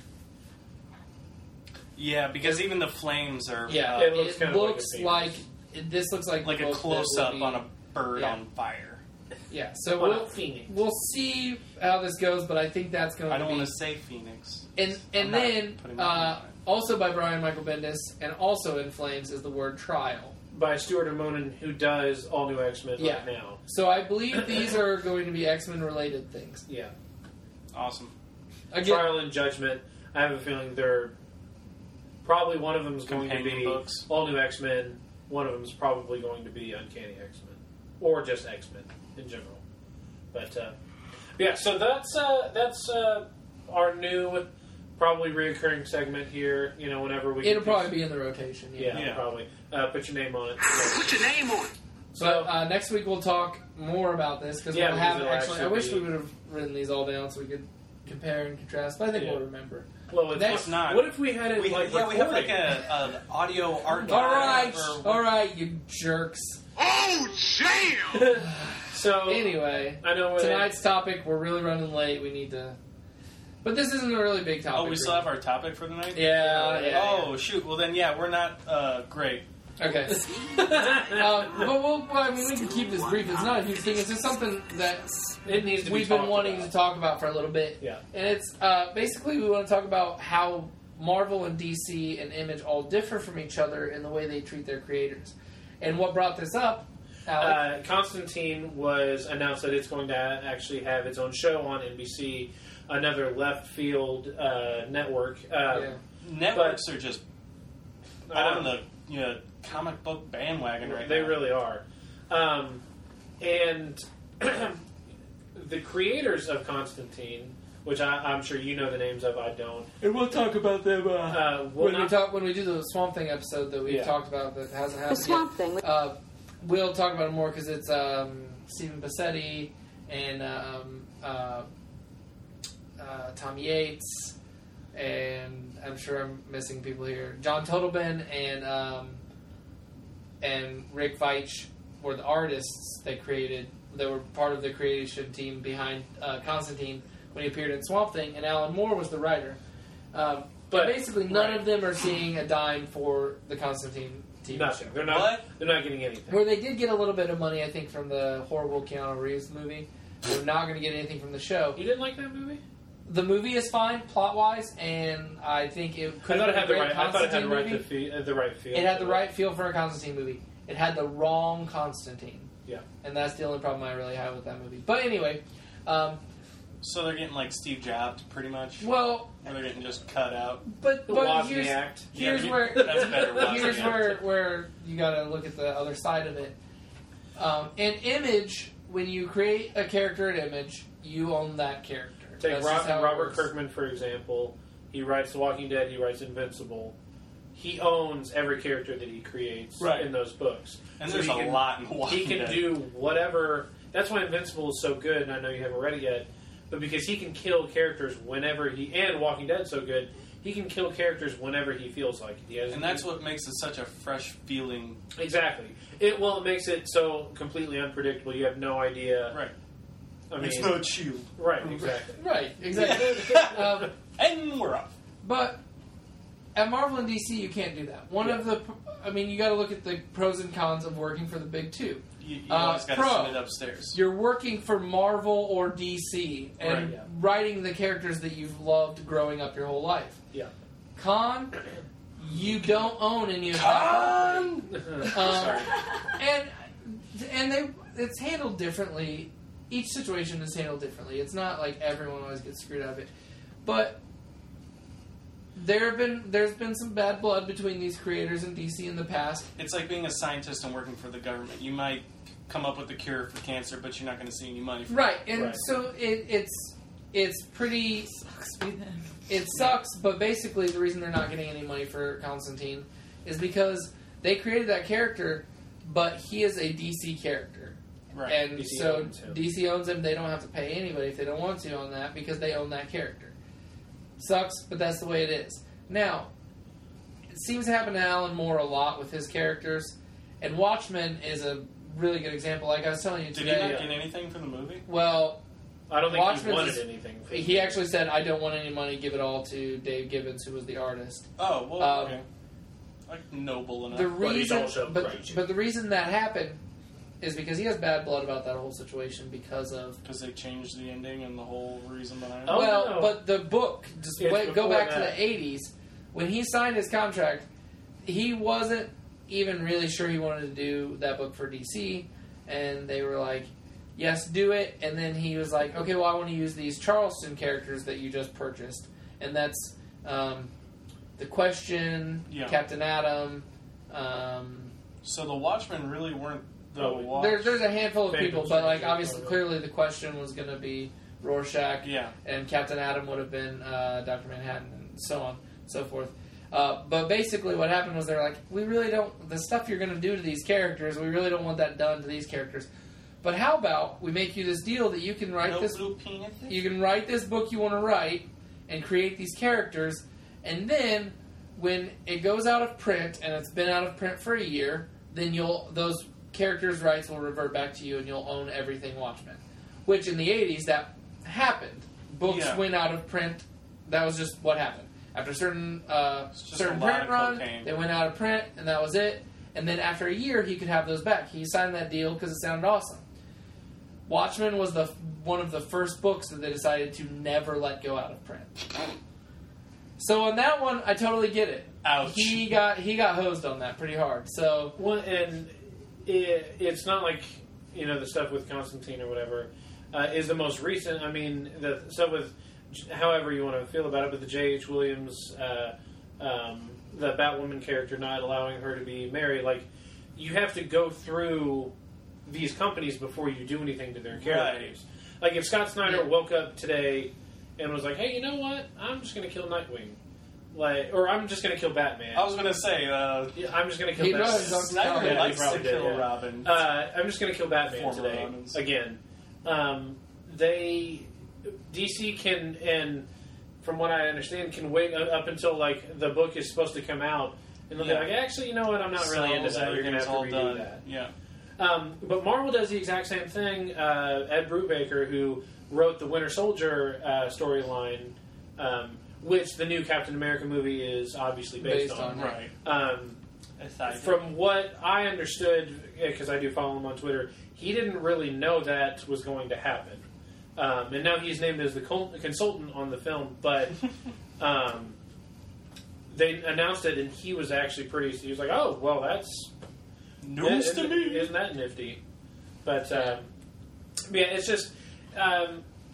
Yeah, because even the flames are...
it looks
this looks like
a close-up on a bird on fire.
Yeah, so
Phoenix.
we'll see how this goes, but I think that's going to be...
I don't want to say Phoenix.
And then, also by Brian Michael Bendis, and also in Flames, is the word Trial.
By Stuart Immonen, who does all new X-Men right now.
So I believe these are going to be X-Men related things.
Yeah.
Awesome.
Again,
Trial and Judgment. I have a feeling they're... Probably one of them is going to be
books.
all new X-Men. One of them is probably going to be Uncanny X-Men. Or just X-Men in general. But, so that's our new... Probably reoccurring segment here, whenever we...
It'll probably be in the rotation.
Yeah, probably. Put your name on it.
Put your name on it.
But next week we'll talk more about this, because we'll have actually... I wish we would have written these all down so we could compare and contrast, but I think we'll remember.
Well,
it's not.
What if we had it
we have like an audio archive.
All right, you jerks.
Oh, damn!
So,
anyway,
I know
tonight's topic, we're really running late. We need to... But this isn't a really big topic.
Oh, we still have our topic for the night?
Yeah.
Oh, shoot. Well, then, we're not great.
Okay. But we can keep this brief. It's not a huge thing. It's just something that
it needs to
we've been wanting to talk about for a little bit.
Yeah.
And it's basically we want to talk about how Marvel and DC and Image all differ from each other in the way they treat their creators. And what brought this up, Alex?
Constantine was announced that it's going to actually have its own show on NBC, another left field network.
Networks are just on the comic book bandwagon right now.
They really are. And the creators of Constantine, which I'm sure you know the names of, I don't.
And we'll talk about them when we do the Swamp Thing episode that we've talked about that hasn't happened
The Swamp Thing.
We'll talk about it more because it's Stephen Bassetti and Tom Yates, and I'm sure I'm missing people here. John Totleben and Rick Veitch were the artists that were part of the creation team behind Constantine when he appeared in Swamp Thing, and Alan Moore was the writer. But basically, none of them are seeing a dime for the Constantine TV
Nothing.
show.
They're not getting anything.
Where they did get a little bit of money, I think, from the horrible Keanu Reeves movie. They're not going to get anything from the show.
You didn't like that movie?
The movie is fine, plot-wise, and I think it could have been a great
I thought it had
Constantine movie.
the right feel.
It had the right feel for a Constantine movie. It had the wrong Constantine.
Yeah.
And that's the only problem I really have with that movie. But anyway,
So they're getting like Steve Jobs, pretty much.
Well,
Or they're getting just cut out.
but
Wozniak.
here's
Yeah,
where
that's better.
here's
Wozniak.
where you got to look at the other side of it. An Image, when you create a character at Image, you own that character.
Take
That's just how it
Robert
works.
Kirkman, for example. He writes The Walking Dead. He writes Invincible. He owns every character that he creates
Right.
in those books.
And
So
there's
he
a
can-
lot in Walking
He can
Dead.
do whatever. That's why Invincible is so good, and I know you haven't read it yet. But because he can kill characters whenever he... And Walking Dead's so good, he can kill characters whenever he feels like it. He has,
And that's what makes it such a fresh feeling.
Exactly. It makes it so completely unpredictable. You have no idea.
Right.
I mean,
It's no chew.
right, exactly.
Right, exactly.
And we're off.
But at Marvel and DC, you can't do that. You got to look at the pros and cons of working for the big two.
You always got to
Pro.
send it upstairs.
You're working for Marvel or DC and
Right,
yeah.
writing the characters that you've loved growing up your whole life.
Yeah.
Con, you don't own any of that.
Sorry.
And it's handled differently. Each situation is handled differently. It's not like everyone always gets screwed out of it. But there's been some bad blood between these creators and DC in the past.
It's like being a scientist and working for the government. You might come up with a cure for cancer, but you're not going to see any money from
Right, and
Right.
so it's pretty.
Sucks be them.
It sucks, but basically the reason they're not getting any money for Constantine is because they created that character, but he is a DC character.
it. Right.
And
DC
so
owns him.
DC owns him. They don't have to pay anybody if they don't want to on that because they own that character. Sucks, but that's the way it is. Now, it seems to happen to Alan Moore a lot with his characters, and Watchmen is a really good example. Like I was telling you
Did he
today.
not get anything for the movie?
Well,
I don't think
Watchmen's
he wanted
is-
anything.
he actually said, "I don't want any money. Give it all to Dave Gibbons, who was the artist."
Oh, well,
Um,
okay. Like, noble enough.
The
But he's
reason,
also crazy.
but the reason that happened is because he has bad blood about that whole situation because of.
Because they changed the ending and the whole reason behind it.
Oh,
well,
no.
but the book, just
It's
go
before
back
that.
to the 80s. When he signed his contract, he wasn't even really sure he wanted to do that book for DC. And they were like, yes, do it. And then he was like, okay, well, I want to use these Charleston characters that you just purchased. And that's The Question,
Yeah.
Captain Atom.
So the Watchmen really weren't the
Oh,
Watch.
There's a handful of
Phantom
people, but like
Stranger,
obviously,
probably.
clearly, The Question was going to be Rorschach.
Yeah.
And Captain Atom would have been Dr. Manhattan, and so on and so forth. But basically, what happened was they're like, we really don't, the stuff you're going to do to these characters, we really don't want that done to these characters. But how about we make you this deal that you can write
No
this,
blue peanut?
you can write this book you want to write and create these characters, and then when it goes out of print and it's been out of print for a year, then those characters' rights will revert back to you, and you'll own everything Watchmen. Which in the 80s that happened. Books
Yeah.
went out of print. That was just what happened. After certain
just
certain
a lot
print
of
run,
cocaine.
they went out of print, and that was it. And then after a year, he could have those back. He signed that deal because it sounded awesome. Watchmen was one of the first books that they decided to never let go out of print. So on that one, I totally get it.
Ouch.
He got hosed on that pretty hard. So
Well, and it's not like, the stuff with Constantine or whatever is the most recent. I mean, the stuff with, however you want to feel about it, but the J.H. Williams, the Batwoman character not allowing her to be married, like, you have to go through these companies before you do anything to their characters. Like, if Scott Snyder woke up today and was like, hey, you know what? I'm just going to kill Nightwing. Or I'm just going to kill Batman.
I was going to say,
Yeah, I'm just going to kill
He
Batman.
does, don't you?
Snyder
Yeah,
likes
he
to
probably did,
kill
yeah.
Robin.
I'm just going to kill Batman
Former
today
Robins.
again. DC can, and from what I understand, can wait up until like the book is supposed to come out, and they'll
Yeah.
be like, actually, you know what? I'm not really into
Sells,
that. You're going to have to
everything's
redo
all
that.
Yeah.
But Marvel does the exact same thing. Ed Brubaker, who wrote the Winter Soldier storyline, which the new Captain America movie is obviously based on.
Right. Aside
From what I understood, because I do follow him on Twitter, he didn't really know that was going to happen. And now he's named as the consultant on the film, but they announced it, and he was actually he was like, oh, well, that's
news to me.
Isn't that nifty? But, yeah, it's just,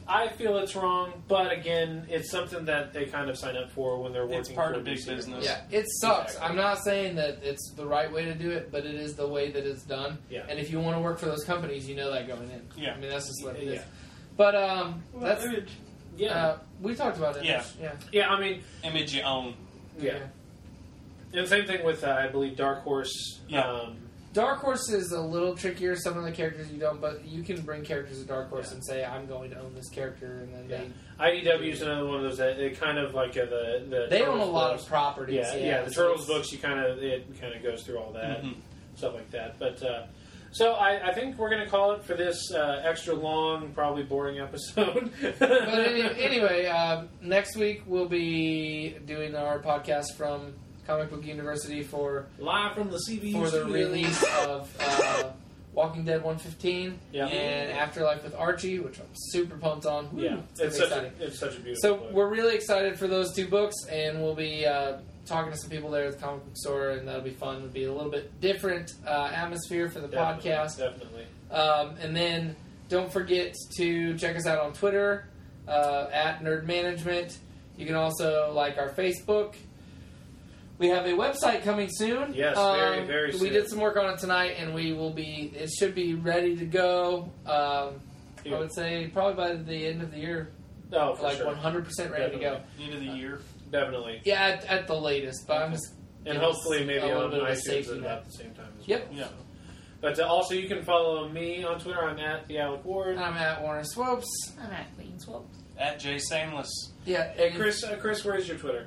I feel it's wrong, but again, it's something that they kind of sign up for when they're working.
It's part
for
of big
DC.
business.
Yeah, it sucks.
Exactly.
I'm not saying that it's the right way to do it, but it is the way that it's done.
Yeah.
And if you want to work for those companies, you know that going in.
Yeah.
I mean, that's just what it is.
Yeah.
But that's
Yeah,
we talked about it.
Yeah.
yeah. I mean,
Image you own.
yeah. And same thing with I believe Dark Horse.
Yeah.
Dark Horse is a little trickier. Some of the characters you don't, but you can bring characters to Dark Horse
Yeah.
and say, "I'm going to own this character," and then
IDW is another one of those that they kind of like the
they own
Turtles
a lot
books.
of properties.
Yeah, the
so
Turtles
it's-
books. It kind of goes through all that
Mhm.
stuff like that. But so I think we're going to call it for this extra long, probably boring episode.
But anyway, next week we'll be doing our podcast from Comic Book University for
Live from the CBU
the
studios.
release of Walking Dead 115
Yeah.
and Afterlife with Archie, which I'm super pumped on. Woo,
Yeah,
it's gonna be exciting.
it's such a beautiful
So
book.
we're really excited for those two books, and we'll be talking to some people there at the comic book store, and that'll be fun. It'll be a little bit different atmosphere for the podcast.
Definitely.
And then don't forget to check us out on Twitter at Nerd Management. You can also like our Facebook. We have a website coming soon.
Yes, very, very soon.
We did some work on it tonight, and we will be. It should be ready to go. I would say probably by the end of the year,
Oh, for
like
sure.
100% ready to go.
End of the year.
Definitely.
Yeah, at the latest. But I'm just
And
giving
hopefully maybe
a little
on
bit of a
iTunes
safety
at
net.
about the same time as
Yep.
well.
Yeah.
So. But also you can follow me on Twitter. I'm at the Alec Ward.
I'm at Warner Swopes.
I'm at Queen Swope.
At Jay Sameless.
Yeah,
Hey,
and
Chris, where's your Twitter?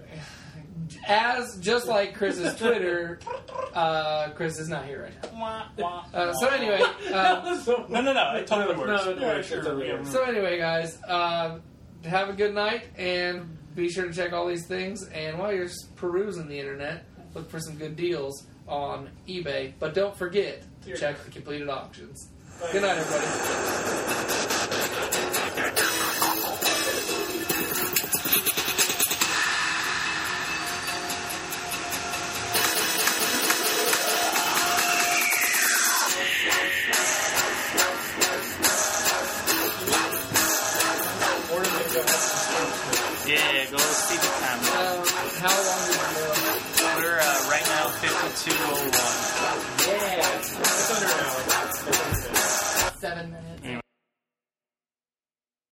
just like Chris's Twitter, Chris is not here right now.
Wah, wah.
So anyway,
No, it totally works.
No, it
Yeah,
works.
sure.
It totally
Yeah.
works.
so anyway, guys, have a good night, and be sure to check all these things. And while you're perusing the internet, look for some good deals on eBay. But don't forget to check the completed auctions. Good night, everybody.
Yeah, go see the time.
How long did you go?
We're right now 52:01.
Yeah.
It's under an hour. It's under an hour.
7 minutes.
Anyway.